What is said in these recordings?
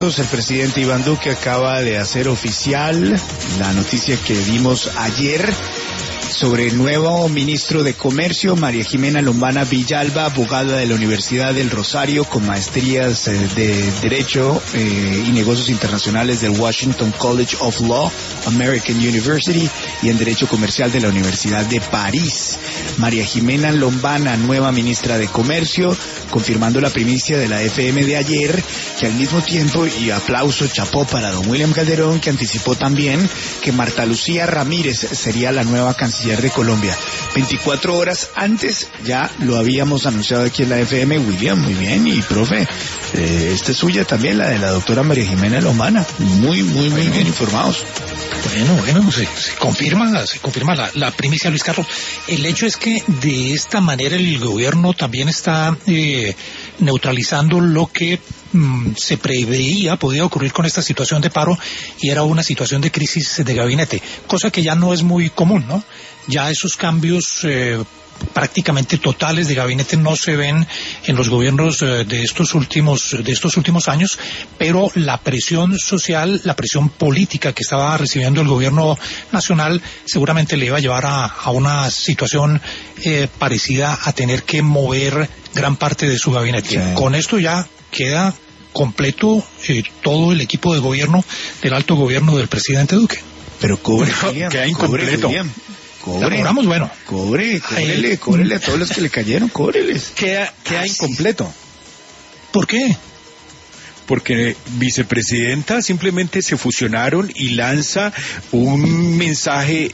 El presidente Iván Duque acaba de hacer oficial la noticia que dimos ayer sobre el nuevo ministro de Comercio, María Jimena Lombana Villalba, abogada de la Universidad del Rosario con maestrías de Derecho y Negocios Internacionales del Washington College of Law, American University, y en Derecho Comercial de la Universidad de París. María Jimena Lombana, nueva ministra de Comercio, confirmando la primicia de la FM de ayer, que al mismo tiempo, y aplauso, chapó para don William Calderón, que anticipó también que Marta Lucía Ramírez sería la nueva canciller de Colombia. 24 horas antes ya lo habíamos anunciado aquí en la FM. William, muy bien, y profe, esta es suya también, la de la doctora María Jimena Lombana. Muy bien informados. Bueno, se confirma la primicia, Luis Carlos. El hecho es que de esta manera el gobierno también está neutralizando lo que se preveía podía ocurrir con esta situación de paro, y era una situación de crisis de gabinete, cosa que ya no es muy común, ¿no? Ya esos cambios prácticamente totales de gabinete no se ven en los gobiernos de estos últimos años, pero la presión social, la presión política que estaba recibiendo el gobierno nacional seguramente le iba a llevar a una situación parecida a tener que mover gran parte de su gabinete. Sí. Con esto ya queda completo todo el equipo de gobierno del alto gobierno del presidente Duque. Pero cobre, queda incompleto. Cobramos, bueno. Cóbrele a todos los que le cayeron, cóbreles. Queda incompleto. ¿Por qué? Porque vicepresidenta simplemente se fusionaron y lanza un mensaje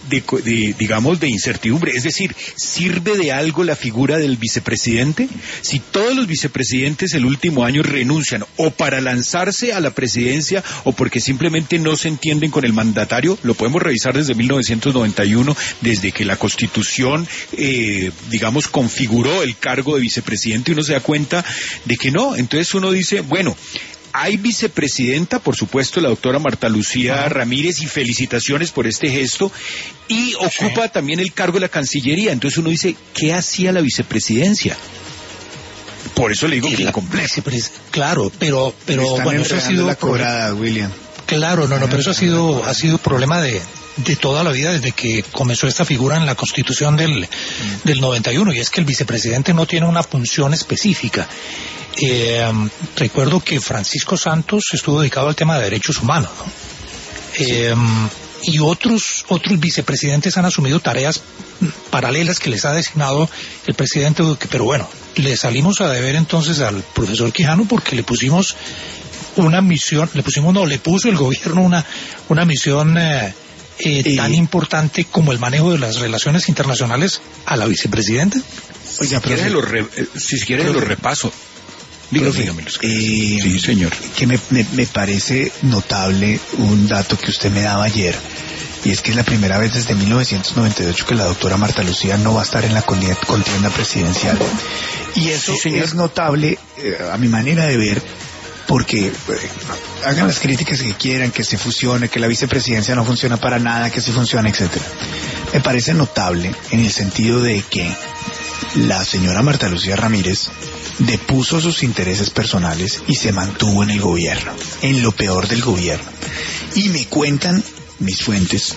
de incertidumbre. Es decir, ¿sirve de algo la figura del vicepresidente? Si todos los vicepresidentes el último año renuncian o para lanzarse a la presidencia o porque simplemente no se entienden con el mandatario, lo podemos revisar desde 1991, desde que la Constitución, configuró el cargo de vicepresidente, y uno se da cuenta de que no. Entonces uno dice, bueno, hay vicepresidenta, por supuesto, la doctora Marta Lucía Ramírez, y felicitaciones por este gesto, y ocupa también el cargo de la Cancillería. Entonces uno dice, ¿qué hacía la vicepresidencia? Por eso le digo que incompleto. Claro, pero bueno, eso ha sido la cobrada, William. Claro, pero eso ha sido problema de toda la vida desde que comenzó esta figura en la Constitución del 91, y es que el vicepresidente no tiene una función específica. Recuerdo que Francisco Santos estuvo dedicado al tema de derechos humanos, ¿no? Y otros vicepresidentes han asumido tareas paralelas que les ha designado el presidente Duque, pero bueno, le salimos a deber entonces al profesor Quijano porque le pusimos una misión, le puso el gobierno una misión tan importante como el manejo de las relaciones internacionales a la vicepresidenta. Oiga, pero si quieres lo repaso. Dígame. Sí, señor. Que me parece notable un dato que usted me daba ayer, y es que es la primera vez desde 1998 que la doctora Marta Lucía no va a estar en la contienda presidencial. Y eso es notable a mi manera de ver, porque hagan las críticas que quieran, que se fusione, que la vicepresidencia no funciona para nada, que sí funciona, etcétera. Me parece notable en el sentido de que la señora Marta Lucía Ramírez depuso sus intereses personales y se mantuvo en el gobierno, en lo peor del gobierno. Y me cuentan mis fuentes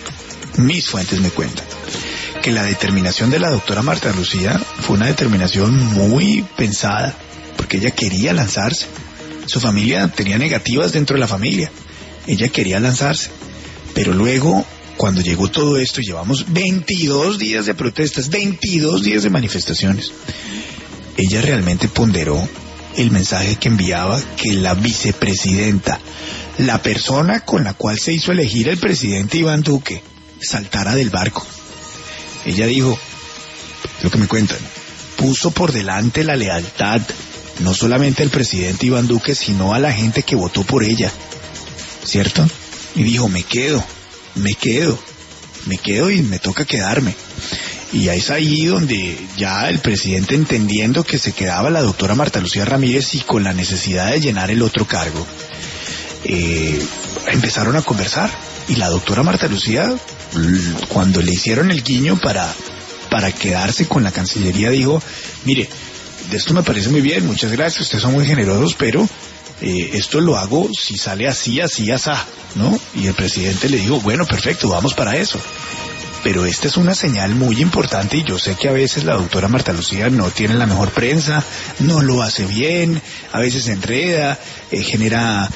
me cuentan que la determinación de la doctora Marta Lucía fue una determinación muy pensada, porque ella quería lanzarse. Su familia tenía negativas dentro de la familia, ella quería lanzarse, pero luego, cuando llegó todo esto, llevamos 22 días de protestas, 22 días de manifestaciones, ella realmente ponderó el mensaje que enviaba, que la vicepresidenta, la persona con la cual se hizo elegir el presidente Iván Duque, saltara del barco. Ella dijo, lo que me cuentan, puso por delante la lealtad, no solamente al presidente Iván Duque, sino a la gente que votó por ella, ¿cierto? Y dijo, me quedo y me toca quedarme. Y es ahí donde ya el presidente, entendiendo que se quedaba la doctora Marta Lucía Ramírez y con la necesidad de llenar el otro cargo, empezaron a conversar. Y la doctora Marta Lucía, cuando le hicieron el guiño para quedarse con la Cancillería, dijo, mire, de esto me parece muy bien, muchas gracias, ustedes son muy generosos, pero esto lo hago si sale así, asá, ¿no? Y el presidente le dijo, bueno, perfecto, vamos para eso. Pero esta es una señal muy importante y yo sé que a veces la doctora Marta Lucía no tiene la mejor prensa, no lo hace bien, a veces se enreda, genera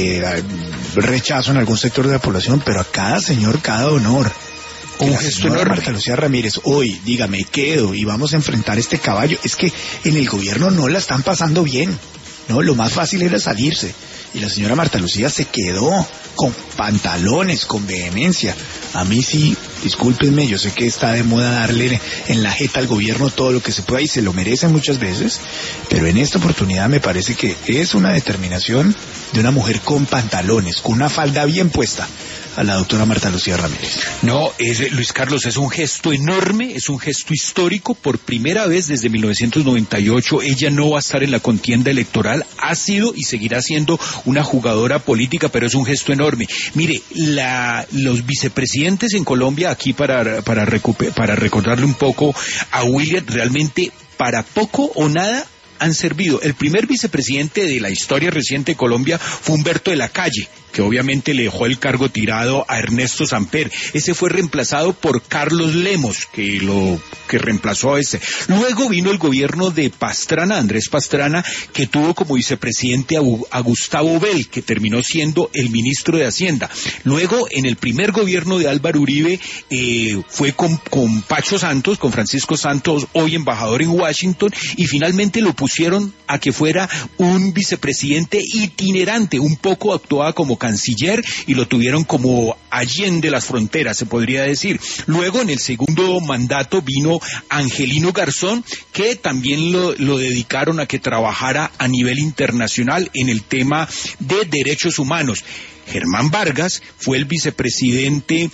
rechazo en algún sector de la población, pero a cada señor, cada honor. Un gesto enorme. Marta Lucía Ramírez, hoy, diga, me quedo y vamos a enfrentar este caballo. Es que en el gobierno no la están pasando bien, ¿no? Lo más fácil era salirse. Y la señora Marta Lucía se quedó con pantalones, con vehemencia. A mí sí, discúlpenme, yo sé que está de moda darle en la jeta al gobierno todo lo que se pueda y se lo merece muchas veces, pero en esta oportunidad me parece que es una determinación de una mujer con pantalones, con una falda bien puesta, a la doctora Marta Lucía Ramírez. No, Luis Carlos, es un gesto enorme, es un gesto histórico. Por primera vez desde 1998 ella no va a estar en la contienda electoral, ha sido y seguirá siendo una jugadora política, pero es un gesto enorme. Mire, los vicepresidentes en Colombia, aquí para recordarle un poco a William, realmente para poco o nada han servido. El primer vicepresidente de la historia reciente de Colombia fue Humberto de la Calle, que obviamente le dejó el cargo tirado a Ernesto Samper. Ese fue reemplazado por Carlos Lemos, que reemplazó a ese. Luego vino el gobierno de Pastrana, Andrés Pastrana, que tuvo como vicepresidente a Gustavo Bell, que terminó siendo el ministro de Hacienda. Luego, en el primer gobierno de Álvaro Uribe, fue con Pacho Santos, con Francisco Santos, hoy embajador en Washington, y finalmente lo pusieron a que fuera un vicepresidente itinerante, un poco actuaba como canciller y lo tuvieron como allende las fronteras, se podría decir. Luego, en el segundo mandato, vino Angelino Garzón, que también lo dedicaron a que trabajara a nivel internacional en el tema de derechos humanos. Germán Vargas fue el vicepresidente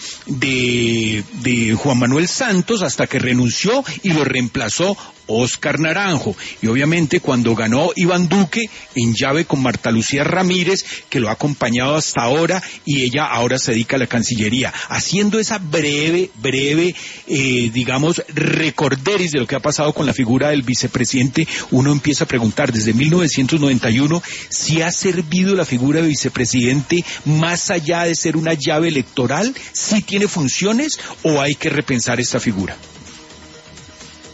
de Juan Manuel Santos hasta que renunció y lo reemplazó Óscar Naranjo. Y obviamente cuando ganó Iván Duque, en llave con Marta Lucía Ramírez, que lo ha acompañado hasta ahora, y ella ahora se dedica a la Cancillería. Haciendo esa breve, digamos, recorderis de lo que ha pasado con la figura del vicepresidente, uno empieza a preguntar desde 1991 si ha servido la figura de vicepresidente más allá de ser una llave electoral, si tiene funciones o hay que repensar esta figura.